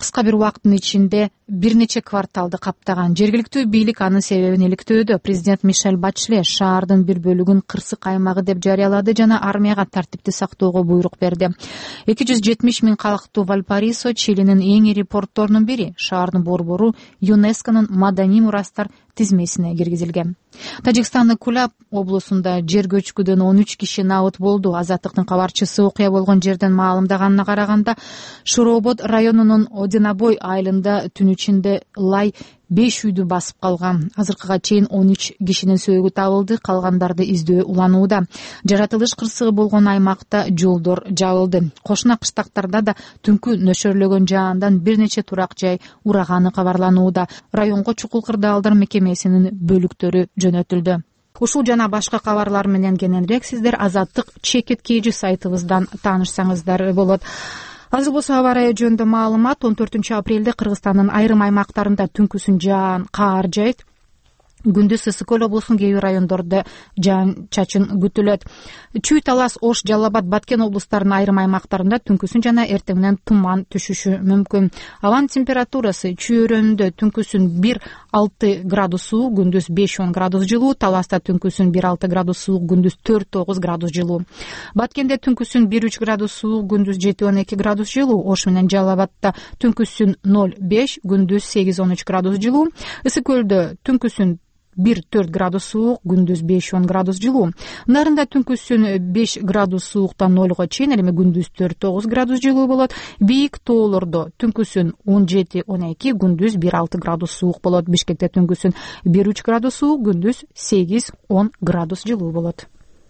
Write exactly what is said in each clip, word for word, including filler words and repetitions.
кыска бир убакыттын ичинде бир нече кварталды каптаган жергиликтүү бийлик анын себебин иликтөөдө. Президент Мишель Бачле шаардын бир бөлүгүн кырсык аймагы деп жарыялады жана армияга тартипти сактоого буйрук берди. эки жүз жетимиш миң калктуу Вальпарисо Чилинин эң ири портторунун бири. Шаардын борбору ЮНЕСКОнун маданий мурастар тизмесине киргизилген. Тажикстандын Кулаб облусунда жер көчкүдөн он үч киши набыт болду. Азаттыктын кабарчысы окуя болгон жерден маалымдаганына караганда, Шоробод районунун Одинабой айылында түн ичинде лай беш үйдү басып калган. Азыркыга чейин он үч кишинин сөөгү табылды, калгандарды издөө уланууда. Жаратылыш кырсыгы болгон аймакта жолдор жабылды. Кошуна кыштактарда да түнкү нөшөрлөгөн жаандан бир нече турак жай ураганы кабарланууда. Районго чукул кырдаалдар мекемесинин бөлүктөрү жөнөтүлдү. Ушул жана башка кабарлар менен кененирээк сиздер Азаттык чекит kg сайтыбыздан таанышсаңыздар болот. Азыр болсо аба ырайы жөнүндө маалымат. он төртүнчү апрелде Кыргызстандын айрым аймактарында түнкүсүн жаан каар жайт. Күндүз Ысык-Көл облусунун кээ бир райондорунда жаан чачын күтүлөт. Чүй, Талас, Ош, Жалал Абад, Баткен облустарынын айрым аймактарында түнкүсүн жана эртең менен туман түшүшү мүмкүн. Абанын температурасы Чүй өрөөнүндө түнкүсүн бир алты градус суук, күндүз беш он градус жылуу, Таласта түнкүсүн бир алты градус суук, күндүз төрт тогуз градус жылуу. Баткенде түнкүсүн бир үч градус суук, күндүз жети он эки градус жылуу. Ош менен Жалал Абадта түнкүсүн ноль беш, күндүз сегиз он үч градус жылуу. Ысык-Көлдө түнкүсүн бир төрт градус суук, күндүз беш он градус жылуу. Нарында түнкүсүн беш градус сууктан нолго чейин, эми күндүз төрт тогуз градус жылуу болот. Бийик тоолордо түнкүсүн он жети он эки, күндүз бир алты градус суук болот. Бишкекте түнкүсүн бир үч градус суук, күндүз сегиз он градус жылуу болот.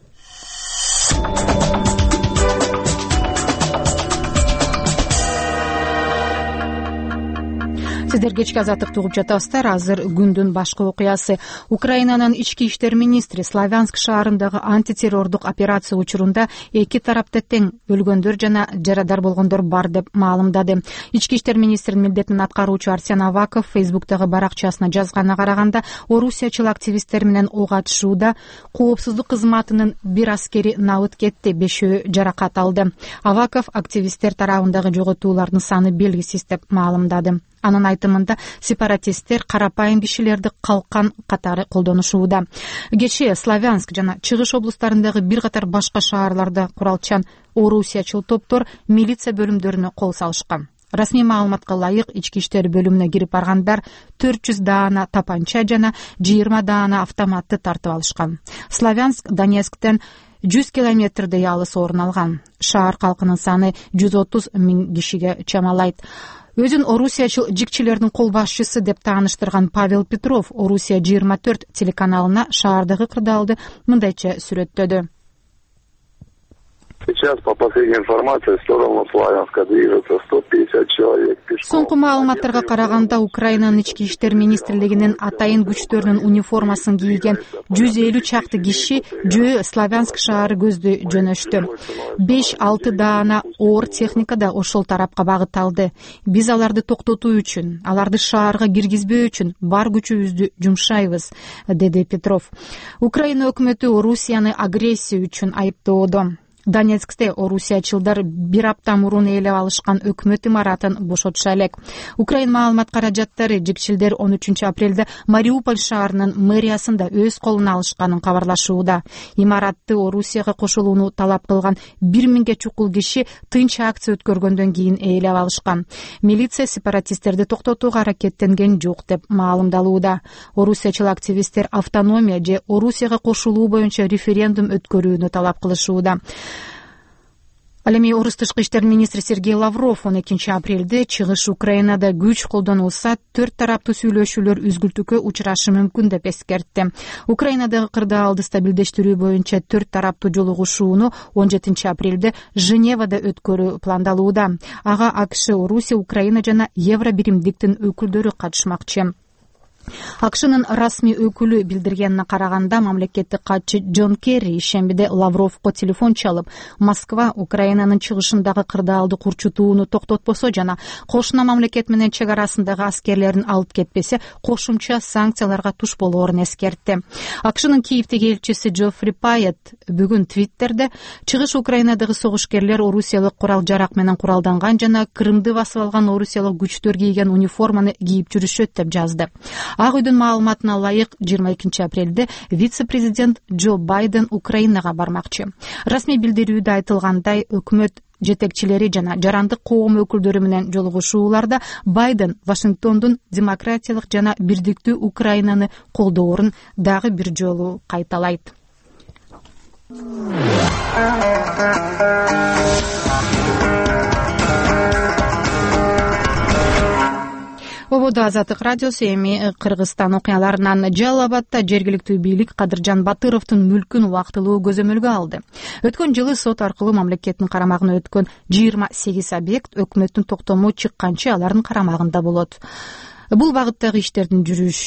Сиздер кечки Азаттыкты угуп жатасыздар. Азыр күндүн башкы окуясы. Украинанын ички иштер министри Славянск шаарындагы антитеррордук операция учурунда эки тарапта тең өлгөндөр жана жарадар болгондор бар деп маалымдады. Ички иштер министринин милдетин аткаруучу Арсен Аваков Фейсбуктагы баракчасына жазганына караганда, орусиячыл активисттер менен ок атышууда коопсуздук кызматынын бир аскери набыт кетти, бешөө жаракат алды. Аваков активисттер тарабындагы жоготуулардын саны белгисиз деп маалымдады. Анын айтымында сепаратисттер карапайым кишилерди калкан катары колдонушууда. Кечээ Славянск жана Чыгыш облустарындагы бир катар башка шаарларда куралчан орусиячыл топтор милиция бөлүмдөрүнө кол салышкан. Расмий маалыматка ылайык, ички иштер бөлүмүнө кирип баргандар төрт жүз даана тапанча жана жыйырма даана автоматты тартып алышкан. Славянск Донецктен жүз километрдей алыс орун алган. Шаар калкынын саны жүз отуз миң кишиге чамалайт. Өзүн орусиячыл жикчилердин кол башчысы деп тааныштырган Павел Петров Орусия жыйырма төрт телеканалына шаардагы кырдаалды мындайча сүрөттөдү. Сейчас по последней информации в сторону Славянска движется сто пятьдесят человек пешком. Соңку маалыматтарга караганда Украинанын ички иштер министрлигинин атайын күчтөрүнүн униформасын кийген жүз элүү чакты киши жөө Славянск шаары көздү жөнөштү. беш алты даана оор техника да ошол тарапка багытталды. Биз аларды токтотуу үчүн, аларды шаарга киргизбөө үчүн бар күчүбүздү жумшайбыз, деди Петров. Украина өкмөтү Орусияны агрессия үчүн айыптоодо. Донецкте орусиячылдар бир апта мурун ээлеп алышкан өкмөт имаратын бошотуша элек. Украин маалымат каражаттары жикчилдер он үчүнчү апрелде Мариуполь шаарынын мэриясында өз колуна алышканын кабарлашууда. Имаратты Орусияга кошулууну талап кылган бир миңге чукул киши тынч акция өткөргөндөн кийин ээлеп алышкан. Милиция сепаратисттерди токтотууга аракеттенген жок деп маалымдалууда. Орусиячыл активисттер автономия же Орусияга кошулуу боюнча референдум өткөрүүнү талап кылышууда. Ал эми орус тышкы иштер министри Сергей Лавров он экинчи апрелде Чыгыш Украинада күч колдонулса, төрт тараптуу сүйлөшүүлөр үзгүлтүккө учурашы мүмкүн деп эскертти. Украинадагы кырдаалды стабилдештирүү боюнча төрт тараптуу жолугушууну он жетинчи апрелде Женевада өткөрүү пландалууда. Ага АКШ, Орусия, Украина жана Евробиримдиктин өкүлдөрү катышмакчы. акшнын расмий өкүлү билдиргенине караганда, мамлекеттик катчы Джон Керри ишембиде Лавровго телефон чалып, Москва Украинанын чыгышындагы кырдаалды курчутууну токтотпосо жана кошуна мамлекет менен чек арасындагы аскерлерин алып кетпесе, кошумча санкцияларга туш болоорун эскертти. акшнын Киевдеги элчиси Джоффри Пайет бүгүн Твиттерде чыгыш Украинадагы согушкерлер орусиялык курал жарак менен куралданган жана Крымды басып алган орусиялык күчтөр кийген униформаны кийип жүрүшөт деп жазды. Ак үйдүн маалыматына ылайык жыйырма экинчи апрелде вице-президент Джо Байден Украинага бармакчы. Расмий билдирүүдө айтылгандай, өкмөт жетекчилери жана жарандык коом өкүлдөрү менен жолугушууларда Байден Вашингтондун демократиялык жана бирдиктүү Украинаны колдоорун дагы бир жолу кайталайт. Ободо Азаттык радиосу. Эми Кыргызстан окуяларынан Жалал Абадта жергиликтүү бийлик Кадыржан Батыровдун мүлкүн убактылуу көзөмөлгө алды. Өткөн жылы сот аркылуу мамлекеттин карамагына өткөн жыйырма сегиз объект өкмөттүн токтому чыкканча алардын карамагында болот. Бул багыттагы иштердин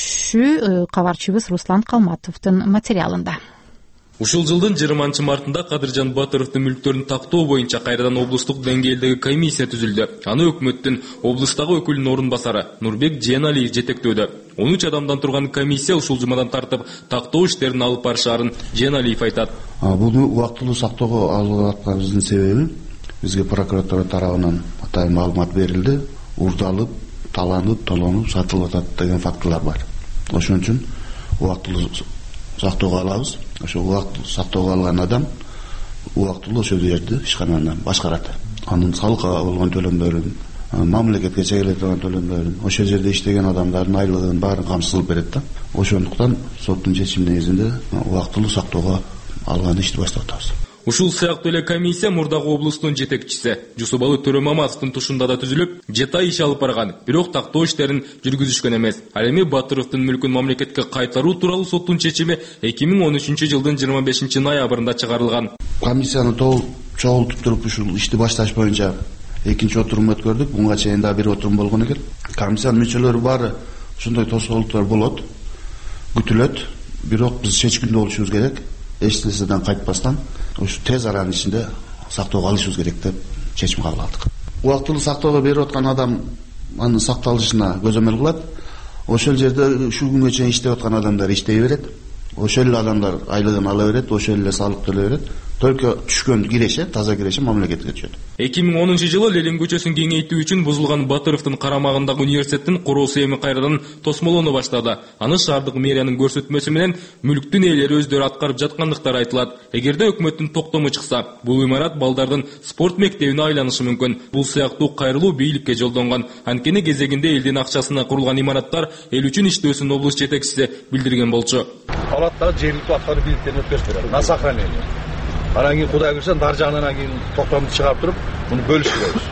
жүрүшү кабарчыбыз Руслан Калматовдун материалында. Ушул жылдын жыйырманчы мартында Кадыржан Батыровдун мүлктөрүн тактоо боюнча кайрадан облустук деңгээлдеги комиссия түзүлдү. Аны өкмөттүн облустагы өкүлүнүн орун басары Нурбек Жээналиев жетектөөдө. он үч адамдан турган комиссия ушул жумадан тартып тактоо иштерин алып барышаарын Жээналиев айтат. Буну убактылуу сактоого алып атканыбыздын себеби бизге прокуратура тарабынан атайын маалымат берилди. Урдалып, таланып, толонуп, сатылып атат деген фактылар бар. Ошон үчүн убактылуу сактоого алабыз. Ошо убактылуу сактоого алган адам убактылуу ошол жерди ишкананы башкарат. Анын салыкка болгон төлөмдөрүн, мамлекетке чегеле турган төлөмдөрүн, ошол жерде иштеген адамдардын айлыгын баарын камсыз кылып берет да. Ошондуктан соттун чечими негизинде убактылуу сактоого алган ишти баштап атабыз. Ушул сыяктуу эле комиссия мурдагы облустун жетекчиси Жусубалы Төрөмаматовдун тушунда да түзүлүп, жетай иш алып барган, бирок тактоо иштерин жүргүзүшкөн эмес. Ал эми Батыровдун мүлкүн мамлекетке кайтаруу тууралуу соттун чечими эки миң он үчүнчү жылдын жыйырма бешинчи ноябрында чыгарылган. Комиссияны толук чогултуп туруп ушул ишти башташ боюнча экинчи отурум өткөрдүк. Буга чейин да бир отурум болгон экен. Комиссиянын мүчөлөрү баары ушундай тосолуктар болот, күтүлөт, бирок биз чечкиндүү болушубуз керек. Эч нерседен кайтпастан ушу тез аранын ичинде сактоого алышыбыз керек деп чечим кабыл алдык. Убактылуу сактоого берип аткан адам анын сакталышына көзөмөл кылат. Ошол жерде ушул күнгө чейин иштеп аткан адамдар иштей берет. Ошол эле адамдар айлыгын ала берет, ошол эле салык төлөй берет. Только түшкөн киреше, таза киреше мамлекетке түшөт. эки миң онунчу жылы Ленин көчөсүн кеңейтүү үчүн бузулган Батыровдун карамагындагы университеттин куроосу эми кайрадан тосмолоно баштады. Аны шаардык мэриянын көрсөтмөсү менен мүлктүн ээлери өздөрү аткарып жаткандыктары айтылат. Эгерде өкмөттүн токтому чыкса, бул имарат балдардын спорт мектебине айланышы мүмкүн. Бул сыяктуу кайрылуу бийликке жолдонгон. Анткени кезегинде элдин акчасына курулган имараттар эл үчүн иштөөсүн облус жетекчиси билдирген болчу. Алаттагы жергиликтүү аткаруу бийликтерине өткөрүп берет. На сохранение. Анан кийин Кудай кылса дар жагынан кийин токтомду чыгарып туруп, муну бөлүшүп беребиз.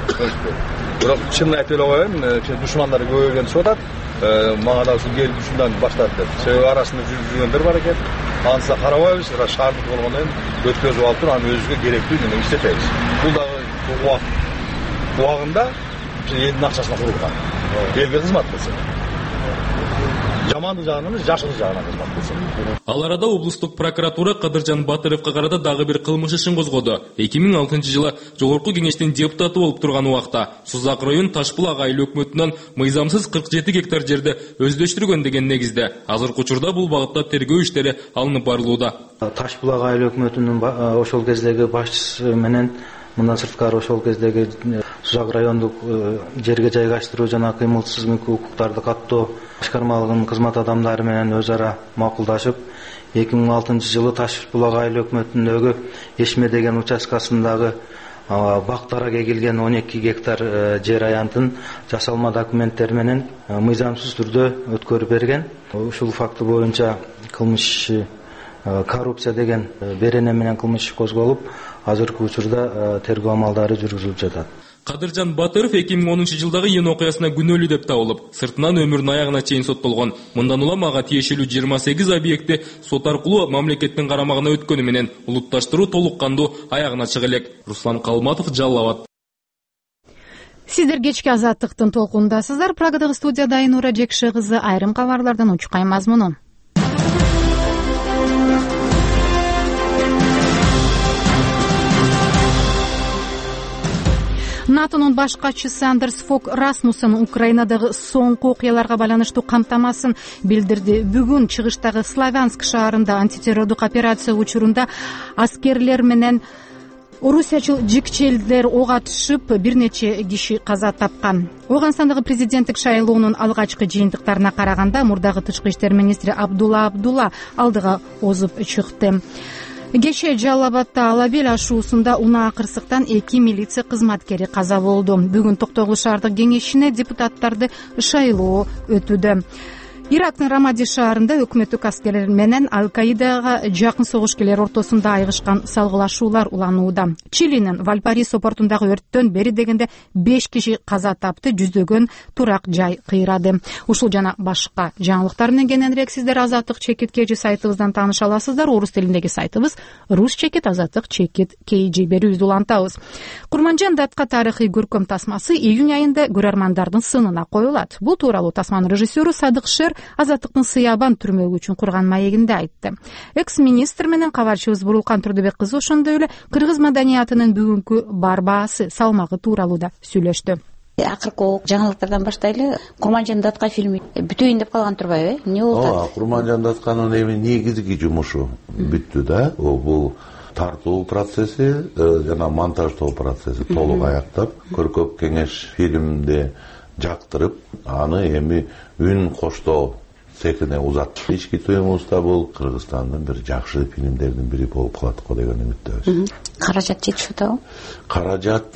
Бирок чынын айтып эле коеюн, душмандары көбөйгөн чыгып атат. Мага да ушул келип ушундан баштап деп. Себеби арасында жүрүп жүргөндөр бар экен. Анысы карабайбыз, шаардык болгондон кийин өткөзүп алып туруп, анын өзүгө керектүү неме иштетебиз. Бул дагы убакыт убагында элдин акчасына курулган. Элге кызмат кылсын. Жамандык жагынан эмес, жакшылык жагынан кызмат кылсын. Ал арада облустук прокуратура Кадыржан Батыровго карата дагы бир кылмыш ишин козгоду. эки миң алтынчы жылы Жогорку кеңештин депутаты болуп турган убакта Сузак район Ташбулак айыл өкмөтүнөн мыйзамсыз кырк жети гектар жерди өздөштүргөн деген негизде. Азыркы учурда бул багытта тергөө иштери алынып барылууда. Ташбулак айыл өкмөтүнүн ошол кездеги башчысы менен мындан сырткары ошол кездеги Сузак райондук жерге жайгаштыруу жана кыймылсыз мүлк укуктарды каттоо башкармалыгынын кызмат адамдары менен өз ара макулдашып, эки миң алтынчы жылы Ташбулак айыл өкмөтүндөгү Эшме деген участкасындагы бактара эгилген он эки гектар жер аянтын жасалма документтер менен мыйзамсыз түрдө өткөрүп берген. Ушул факты боюнча кылмыш коррупция деген берене менен кылмыш козголуп, азыркы учурда тергөө амалдары жүргүзүлүп жатат. Кадыржан Батыров эки миң онунчу жылдагы ен окуясына күнөөлүү деп табылып, сыртынан өмүрүнүн аягына чейин соттолгон. Мындан улам ага тиешелүү жыйырма сегиз объекти сот аркылуу мамлекеттин карамагына өткөнү менен улутташтыруу толук кандуу аягына чыга элек. Руслан Калматов, Жалал Абад. Сиздер кечки Азаттыктын толкунундасыздар. Прагадагы студияда Айнура Жекши кызы, айрым кабарлардан учкай мазмуну. натонун баш катчысы Андерс Фог Расмуссен Украинадагы соңку окуяларга байланыштуу камтамасын билдирди. Бүгүн чыгыштагы Славянск шаарында антитеррордук операция учурунда аскерлер менен орусиячыл жикчелдер ок атышып, бир нече киши каза тапкан. Ооганстандагы президенттик шайлоонун алгачкы жыйынтыктарына караганда мурдагы тышкы иштер министри Абдулла Абдулла алдыга озуп чыкты. Кечээ Жалал Абадда Алабел ашуусунда унаа кырсыктан эки милиция кызматкери каза болду. Бүгүн Токтогул шаардык кеңешине депутаттарды шайлоо өтүүдө. Ирактын Рамади шаарында өкмөттүк аскерлер менен Аль-Каидага жакын согушкерлер ортосунда айгышкан салгылашуулар уланууда. Чилинин Вальпарисо портундагы өрттөн бери дегенде беш киши каза тапты, жүздөгөн турак жай кыйрады. Ушул жана башка жаңылыктар менен кененирээк сиздер Азаттык чекит kg сайтыбыздан тааныша аласыздар. Орус тилиндеги сайтыбыз Рус чекит Азаттык чекит kg берүүбүздү улантабыз. Курманжан датка тарыхый көркөм тасмасы июнь айында көрөрмандардын сынына коюлат. Бул тууралуу тасманын режиссеру Садык Шер Азаттыктын Сыябан түрмөгү үчүн курган маегинде айтты. Экс-министр менен кабарчыбыз Бурулкан Турдубек кызы ошондой эле кыргыз маданиятынын бүгүнкү бар баасы, салмагы тууралуу да сүйлөштү. Акыркы жаңылыктардан баштайлы. Курманжан датка фильми бүтөйүн деп калган турбайбы? Эмне болду? Ооба, Курманжан датканын эми негизги жумушу бүттү да. Бул тартуу процесси жана монтаждоо процесси толук аяктап, көркөм кеңеш фильмди жактырып, аны эми үн коштоо секине узаттык. Ички туюмубузда бул Кыргызстандын бир жакшы фильмдердин бири болуп калат го деген үмүттөбүз. Каражат жетиштүү атабы? Каражат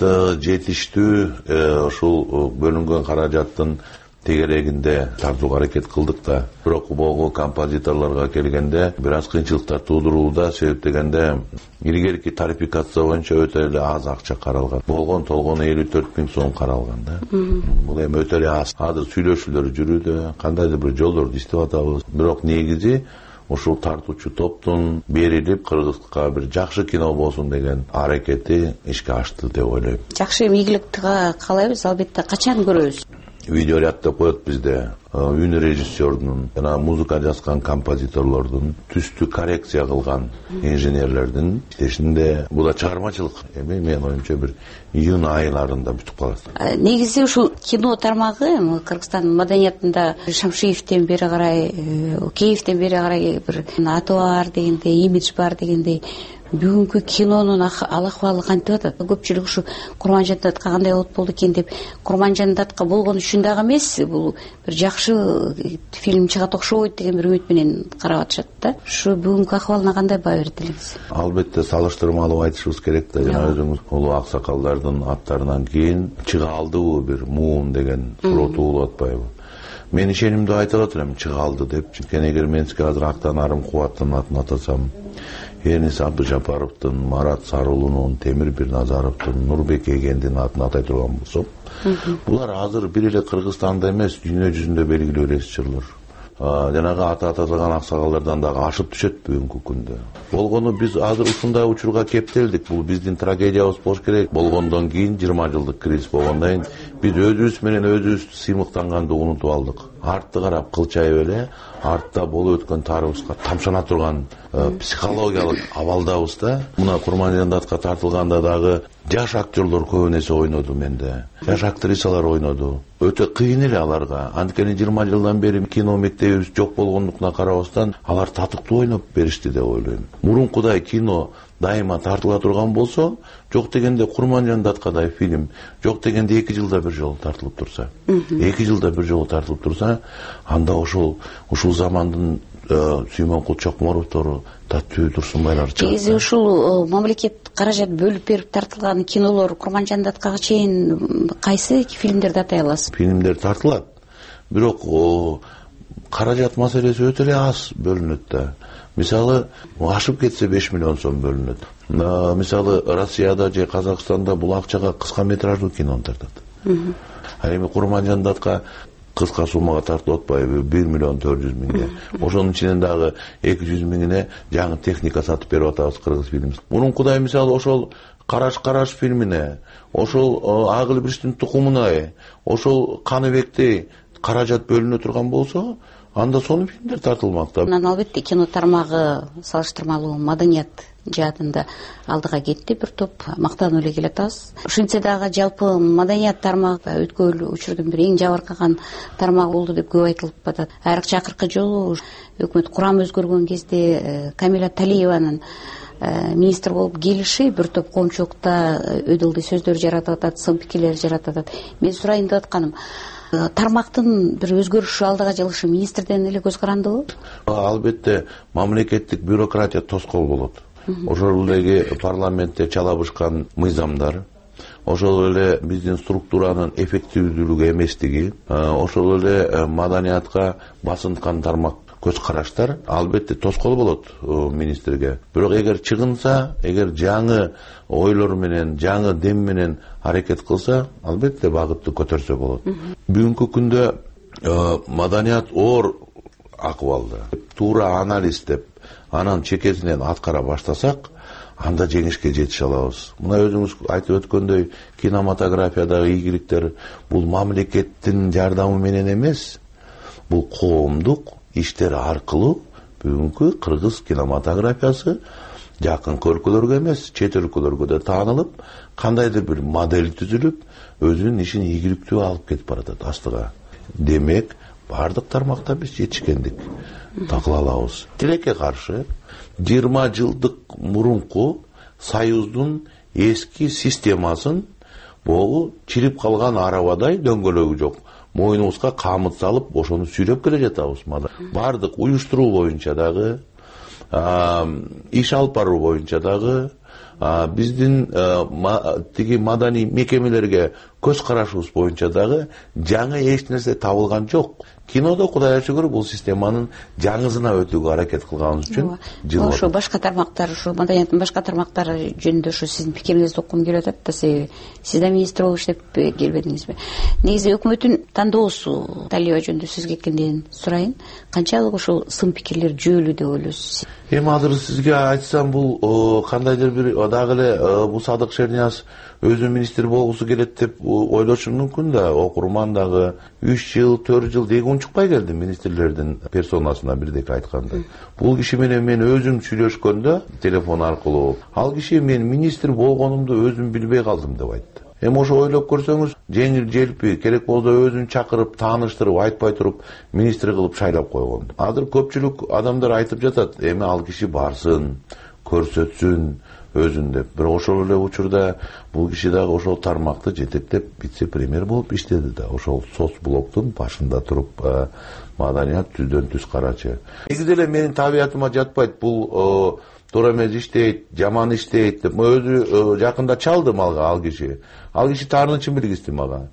жетиштүү, ушул бөлүнгөн каражаттын тегерегинде тартууга аракет кылдык да. Бирок могу композиторлорго келгенде бир аз кыйынчылыктар туудурууда, себеп дегенде илгерки тарификация боюнча өтө эле аз акча каралган. Болгон толгону элүү төрт миң сом каралган да. Бул эми өтө эле аз. Азыр сүйлөшүүлөр жүрүүдө, кандайдыр бир жолдорду издеп атабыз. Бирок негизи ушул тартуучу топтун берилип Кыргызга бир жакшы кино болсун деген аракети ишке ашты деп ойлойм. Жакшы ийгиликти каалайбыз, албетте качан көрөбүз? Видеоряд деп коет бизде. Үн режиссердун жана музыка жазган композиторлордун, түстү коррекция кылган инженерлердин иштешинде бул да чыгармачылык. Эми менин оюмча бир июнь айларында бүтүп калат. Негизи ушул кино тармагы Кыргызстандын маданиятында Шамшиевден бери карай, Кеевден бери карай бир аты бар дегендей, имидж бар дегендей бүгүнкү кинонун ал акыбалы кантип атат? Көпчүлүк ушу Курманжан датка кандай болуп болду экен деп, Курманжан датка болгон үчүн дагы эмес, бул бир жакшы фильм чыгат окшойт деген бир үмүт менен карап атышат да. Ушу бүгүнкү акыбалына кандай баа берет элеңиз? Албетте салыштырмалуу айтышыбыз керек да. Жана өзүңүз улуу аксакалдардын аттарынан кийин чыга алдыбы бир муун деген суроо туулуп атпайбы? Мен ишенимдүү айта алатырмын, чыга алды деп. Чүнкү эгер мен сизге азыр Актанарым Кубаттын атын атасам, Эрнис Абдыжапаровдун, Марат Сарулунун, Темир Бирназаровдун, Нурбек Эгендин атын атай турган болсом, булар азыр бир эле Кыргызстанда эмес, дүйнө жүзүндө белгилүү режиссерлор. Жанагы аты аталган аксакалдардан дагы ашып түшөт бүгүнкү күндө. Болгону биз азыр ушундай учурга кептелдик. Бул биздин трагедиябыз болуш керек. Болгондон кийин жыйырма жылдык кризис болгондон кийин биз өзүбүз менен өзүбүз сыймыктанганды унутуп алдык. Артты карап кылчайып эле, артта болуп өткөн тарыхыбызга тамшана турган психологиялык абалдабыз да. Мына Курманжан датка тартылганда дагы жаш актерлор көп нерсе ойноду менде. Жаш актрисалар ойноду. Өтө кыйын эле аларга. Анткени жыйырма жылдан бери кино мектебибиз жок болгондуктан карабастан алар татыктуу ойноп беришти деп ойлойм. Мурункудай кино дайыма тартыла турган болсо, жок дегенде Курманжан даткадай фильм, жок дегенде эки жылда бир жолу тартылып турса, эки жылда бир жолу тартылып турса, анда ошол ушул замандын Сүймөнкул Чокморовтору, Таттуу Турсунбайлар чыгат. Негизи ушул мамлекет каражат бөлүп берип тартылган кинолор Курманжан даткага чейин кайсы фильмдерди атай аласыз? Фильмдер тартылат. Бирок каражат маселеси өтө эле аз бөлүнөт да. Мисалы, ашып кетсе беш миллион сом бөлүнөт. Мисалы, Россияда же Казакстанда бул акчага кыска метраждуу кинону тартат. А эми Курманжан датка кыска суммага тартылып атпайбы, бир миллион төрт жүз миңге. Ошонун ичинен дагы эки жүз миңине жаңы техника сатып берип атабыз Кыргыз фильмибиз. Мурункудай мисалы ошол Караш караш фильмине, ошол Агыл Бириштин тукумуна, ошол Каныбекти каражат бөлүнө турган болсо, анда сонун фильмдер тартылмакта. Анан албетте кино тармагы салыштырмалуу маданият жаатында алдыга кетти, бир топ мактанып эле келатабыз. Ошентсе дагы жалпы маданият тармагы өткөн учурдун бир эң жабыркаган тармак болду деп көп айтылып атат. Айрыкча акыркы жолу өкмөт курамы өзгөргөн кезде Камила Талиеванын министр болуп келиши бир топ коомчулукта өдөлдүү сөздөр жаратып атат, сын пикирлер жаратып атат. Мен сурайын деп атканым, тармактын бир өзгөрүшү алдыга жылышы министрден эле көз карандыбы? Албетте мамлекеттик бюрократия тоскоол болот. Ошол эле парламентте чалабышкан мыйзамдар, ошол эле биздин структуранын эффективдүүлүгү эместиги, ошол эле маданиятка басынткан тармак көз караштар албетте тоскоол болот министрге. Бирок эгер чыгынса, эгер жаңы ойлор менен, жаңы дем менен аракет кылса, албетте багытты көтөрсө болот. Бүгүнкү күндө маданият оор акыбалда. Туура анализдеп, анан чекесинен аткара баштасак, анда жеңишке жетише алабыз. Мына өзүңүз айтып өткөндөй, кинематографиядагы ийгиликтер бул мамлекеттин жардамы менен эмес, бул коомдук иштер аркылуу бүгүнкү кыргыз кинематографиясы жакынкы өлкөлөргө эмес, чет өлкөлөргө да таанылып, кандайдыр бир модель түзүлүп, өзүнүн ишин ийгиликтүү алып кетип баратат астыга. Демек, бардык тармакта биз жетишкендик такыла алабыз. Тилекке каршы жыйырма жылдык мурунку Союздун эски системасын богу чирип калган арабадай дөңгөлөгү жок. Мойнубузга камыт салып, ошону сүйрөп келе жатабыз. Бардык уюштуруу боюнча дагы, иш алып баруу боюнча дагы, биздин тиги маданий мекемелерге көз карашыбыз боюнча дагы жаңы эч нерсе табылган жок. Кинодо Кудайга шүгүр бул системанын жаңысына өтүүгө аракет кылганыбыз үчүн жыл. Ошо башка тармактар, ошо маданияттын башка тармактары жөнүндө ошо сиздин пикириңизди окугум келип атат да, себеби сиз да министр болуп иштеп келбедиңизби? Негизи өкмөттүн тандоосу Талиева жөнүндө сөз кеткенден сурайын, канчалык ошол сын пикирлер жүйөлүү деп ойлойсуз? Эми азыр сизге айтсам, бул кандайдыр бир дагы эле бул Садык Шернияз өзү министр болгусу келет деп ойлошу мүмкүн да, окурман дагы үч жыл, төрт жыл деги унчукпай келди министрлердин персонасына бирдеке айтканда. Бул киши менен мен өзүм сүйлөшкөндө телефон аркылуу, ал киши мен министр болгонумду өзүм билбей калдым деп айтты. Эми ошо ойлоп көрсөңүз, жеңил желпи, керек болсо өзүн чакырып, тааныштырып, айтпай туруп министр кылып шайлап койгон. Азыр көпчүлүк адамдар айтып жатат, эми ал киши барсын, көрсөтсүн өзүн деп. Бирок ошол эле учурда бул киши дагы ошол тармакты жетектеп вице-премьер болуп иштеди да. Ошол соцблоктун башында туруп маданият түздөн түз карачы. Негизи эле менин табиятыма жатпайт, бул туура эмес иштейт, жаман иштейт деп. Мен өзү жакында чалдым алга ал киши. Ал киши таарынычын билгизди мага.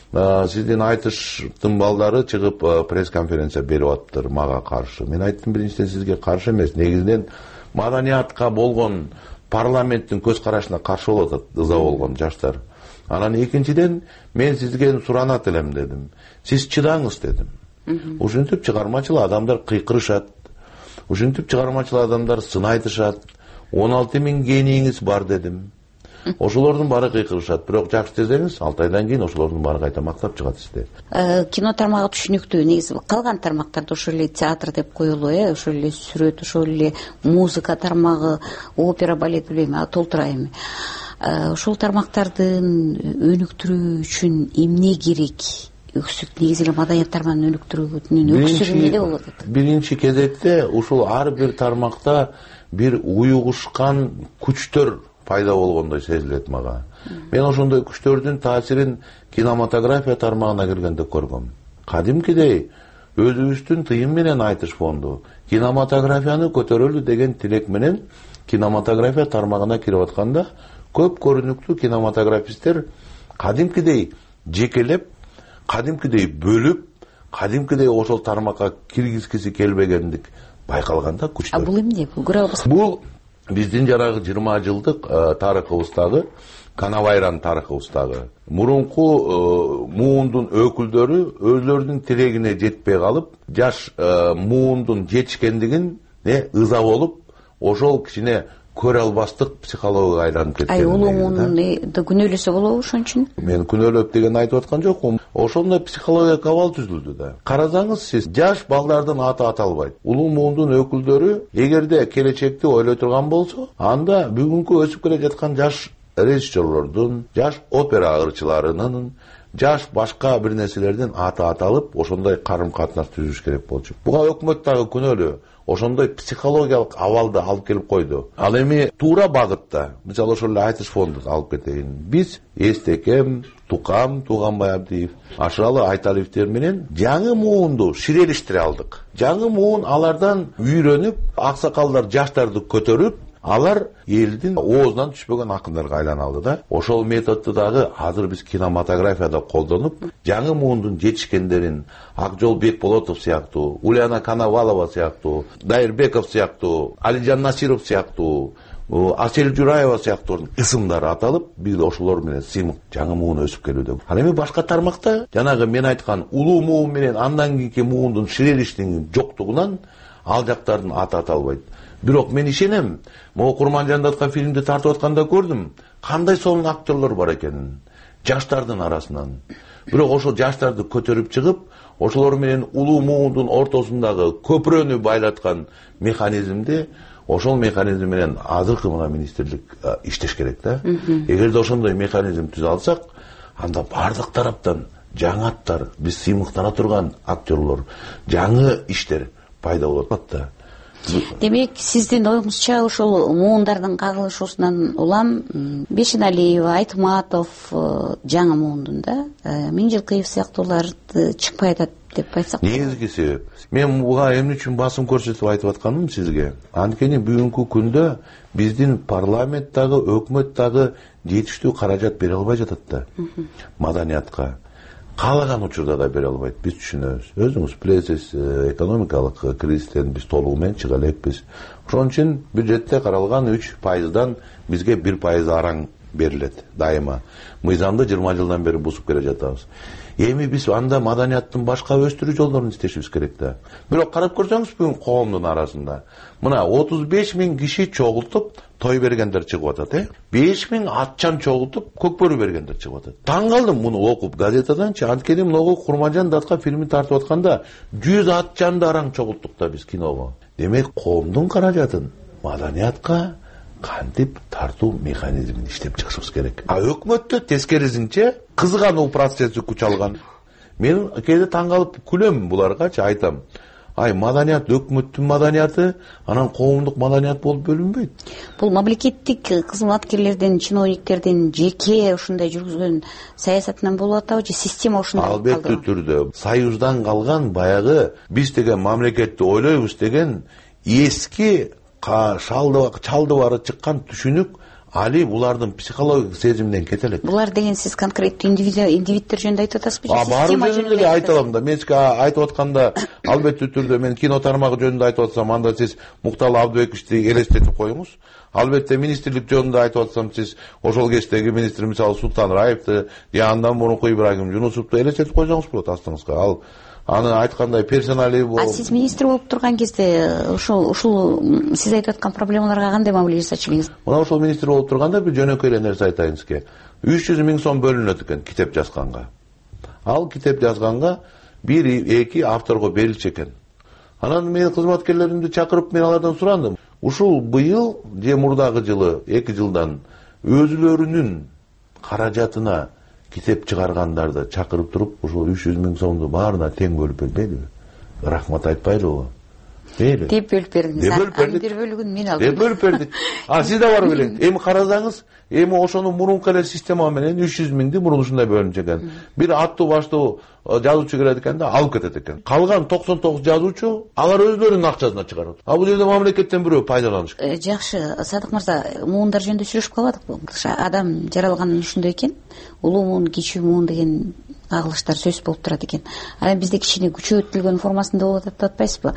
Сиздин айтыштын балдары чыгып пресс-конференция берип атыптыр мага каршы. Мен айттым, биринчиден сизге каршы эмес, негизинен маданиятка болгон парламенттин көз карашына каршы болуп атат ыза болгон жаштар. Анан экинчиден мен сизден суранат элем дедим. Сиз чыдаңыз дедим. Ушинтип чыгармачыл адамдар кыйкырышат. Ушинтип чыгармачыл адамдар сын айтышат. он алты миң гениңиз бар дедим. Ошолордун баары кыйкырышат. Бирок жакшы десеңиз, алты айдан кийин ошолордун баары кайта мактап чыгат сизди. Кино тармагы түшүнүктүү. Негизи калган тармактарда ошол эле театр деп коелу, э, ошол эле сүрөт, ошол эле музыка тармагы, опера, балет билем, толтура эми. Ошол тармактардын өнүктүрүү үчүн эмне керек? Өксүк негизи эле маданият тармагын өнүктүрүүнүн өксүгү эмнеде болот? Биринчи кезекте ушул ар бир тармакта бир уюгушкан күчтөр пайда болгондой сезилет мага. Мен ошондой күчтөрдүн таасирин кинематография тармагына киргенде көргөм. Кадимкидей өзүбүздүн тыйым менен айтыш фонду кинематографияны көтөрөлү деген тилек менен кинематография тармагына кирип атканда көп көрүнүктүү кинематографисттер кадимкидей жекелеп, кадимкидей бөлүп, кадимкидей ошол тармакка киргизгиси келбегендик байкалганда күчтөр. А бул эмне? Бул биздин жарагы жыйырма жылдык тарыхыбыздагы, Канабайран тарыхыбыздагы мурунку муундун өкүлдөрү өзлөрүнүн тилегине жетпей калып, жаш муундун жетишкендигин ыза болуп, ошол кичине көрө албастык психологияга айланып кеткен. Ай улуу муунду күнөөлөсө болобу ошон үчүн? Мен күнөөлөп деген айтып аткан жокмун. Ошондой психологиялык абал түзүлдү да. Карасаңыз сиз жаш балдардын аты аталбайт. Улуу муундун өкүлдөрү эгерде келечекти ойлой турган болсо, анда бүгүнкү өсүп келе жаткан жаш режиссерлордун, жаш опера ырчыларынын, жаш башка бир нерселердин аты аталып, ошондой карым-катнаш түзүш керек болчу. Буга өкмөт дагы күнөөлүү. Ошондой психологиялык абалды алып келип койду. Ал эми туура багытта, мисалы ошол эле айтыш фондун алып кетейин. Биз Эстекем, Тукам, Туганбай Абдиев, Ашалы Айталиевтер менен жаңы муунду ширелиштире алдык. Жаңы муун алардан үйрөнүп, аксакалдар жаштарды көтөрүп, алар элдин оозунан түшпөгөн акындарга айлана алды да. Ошол методду дагы азыр биз кинематографияда колдонуп, жаңы муундун жетишкендерин Акжол Бекболотов сыяктуу, Ульяна Коновалова сыяктуу, Дайырбеков сыяктуу, Алижан Насиров сыяктуу, Асель Жураева сыяктуу ысымдары аталып, биз ошолор менен сыймык жаңы муун өсүп келүүдө. Ал эми башка тармакта жанагы мен айткан улуу муун менен андан кийинки муундун ширелиштигинин жоктугунан ал жактардын аты аталбайт. Бирок мен ишенем, могу Курманжан Датка фильмди тартып атканда көрдүм, кандай сонун актерлор бар экенин жаштардын арасынан. Бирок ошол жаштарды көтөрүп чыгып, ошолор менен улуу муундун ортосундагы көпүрөнү байлаткан механизмди, ошол механизм менен азыркы мына министрлик иштеш керек да. Эгерде ошондой механизм түзө алсак, анда бардык тараптан жаңы аттар, биз сыймыктана турган актерлор, жаңы иштер пайда болот да. Демек, сиздин оюңузча ошол муундардын кагылышуусунан улам Бешеналиева, Айтматов жаңы муундун да, Миңжилкыев сыяктууларды чыкпай атат деп айтсак. Негизги себеп. Мен буга эмне үчүн басым көрсөтүп айтып атканым сизге. Анткени бүгүнкү күндө биздин парламент дагы, өкмөт дагы жетиштүү каражат бере албай жатат да. Маданиятка каалаган учурда да бере албайт, биз түшүнөбүз. Өзүңүз билесиз, экономикалык кризистен биз толугу менен чыга элекпиз. Ошон үчүн бюджетте каралган үч пайыздан бизге бир пайыз араң берилет дайыма. Мыйзамды жыйырма жылдан бери бузуп келе жатабыз. Эми биз анда маданияттын башка өстүрүү жолдорун издешибиз керек да. Бирок карап көрсөңүз бүгүн коомдун арасында мына отуз беш миң киши чогултуп той бергендер чыгып атат, э? беш миң атчан чогултуп көкбөрү бергендер чыгып атат. Таң калдым муну окуп газетаданчы. Анткени могу Курманжан Датка фильмин тартып атканда жүз атчанды араң чогулттук да биз киного. Демек коомдун каражатын маданиятка кантип тартуу механизмин иштеп чыгышыбыз керек. А өкмөттө тескерисинче кызгануу процесси күч алган. Мен кээде таң калып күлөм буларгачы, айтам. Ай, маданият өкмөттүн маданияты, анан коомдук маданият болуп бөлүнбөйт. Бул мамлекеттик кызматкерлердин, чиновниктердин жеке ушундай жүргүзгөн саясатынан болуп атабы же система ушундай? Албетте түрдө. Союздан калган баягы биз деген мамлекетти ойлойбуз деген эски чалды бары чыккан түшүнүк али булардын психологик сезиминен кете элек. Булар деген сиз конкреттүү индивидтер жөнүндө айтып атасызбы же система жөнүндө? Эле айта алам да. Мен сизге айтып атканда албетте түрдө мен кино тармагы жөнүндө айтып атсам, анда сиз Мукталы Абдыбековичти элестетип коюңуз. Албетте министрлик жөнүндө айтып атсам, сиз ошол кездеги министр мисалы Султан Раевди, же андан мурунку Ибрагим Жунусовду элестетип койсоңуз болот астыңызга. Ал аны айткандай персоналий болуп. А сиз министр болуп турган кезде ушул ушул сиз айтып аткан проблемаларга кандай мамиле жасачу элеңиз? Мына ошол министр болуп турганда бир жөнөкөй эле нерсе айтайын сизге. үч жүз миң сом бөлүнөт экен китеп жазганга. Ал китеп жазганга бир эки авторго берилчү экен. Анан мен кызматкерлеримди чакырып мен алардан сурандым. Ушул быйыл же мурдагы жылы эки жылдан өзүлөрүнүн каражатына китеп чыгаргандарды чакырып туруп, ушул үч жүз миң сомду баарына тең бөлүп бербейдиби? Рахмат айтпайлыбы? Мейли. Деп бөлүп бердиңиз. Анын бир бөлүгүн мен алдым. Деп бөлүп бердик. А сиз да барып элеңиз. Эми карасаңыз, эми ошону мурунку эле система менен үч жүз миңди мурун ушундай бөлүнчү экен. Бир аттуу баштуу жазуучу келет экен да, алып кетет экен. Калган токсон тогуз жазуучу алар өзлөрүнүн акчасына чыгарат. А бул жерде мамлекеттен бирөө пайдаланыш. Жакшы, Садык мырза, муундар жөнүндө сүйлөшүп калбадыкпы? Адам жаралганы ушундай экен. Улуу муун, кичүү муун деген агылыштар сөз болуп турат экен. Анан бизде кичине күчөтүлгөн формасында болуп атат деп атпайсызбы?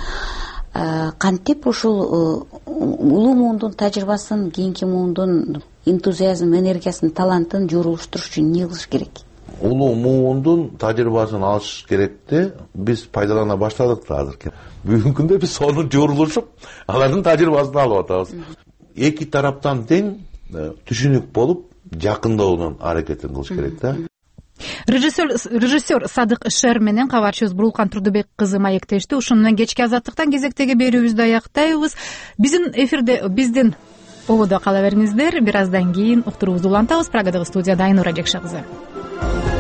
Кантип ушул улуу муундун тажрыйбасын, кийинки муундун энтузиазм, энергиясын, талантын журулуштуруш үчүн эмне кылыш керек? Улуу муундун тажрыйбасын алыш керекти биз пайдалана баштадык да азыр. Бүгүнкү күндө биз сону журулушуп, алардын тажрыйбасын алып атабыз. эки тараптан тең түшүнүк болуп жакындоонун аракетин кылыш керек да. Режиссер Садык Шер менен кабарчыбыз Бурулкан Турдубек кызы маектешти. Ушуну менен кечки азаттыктан кезектеги берүүбүздү аяктайбыз. Биздин эфирде биздин ободо кала бериңиздер. Бир аздан кийин уктуруубузду улантабыз. Прагадагы студияда Айнура Жекше кызы.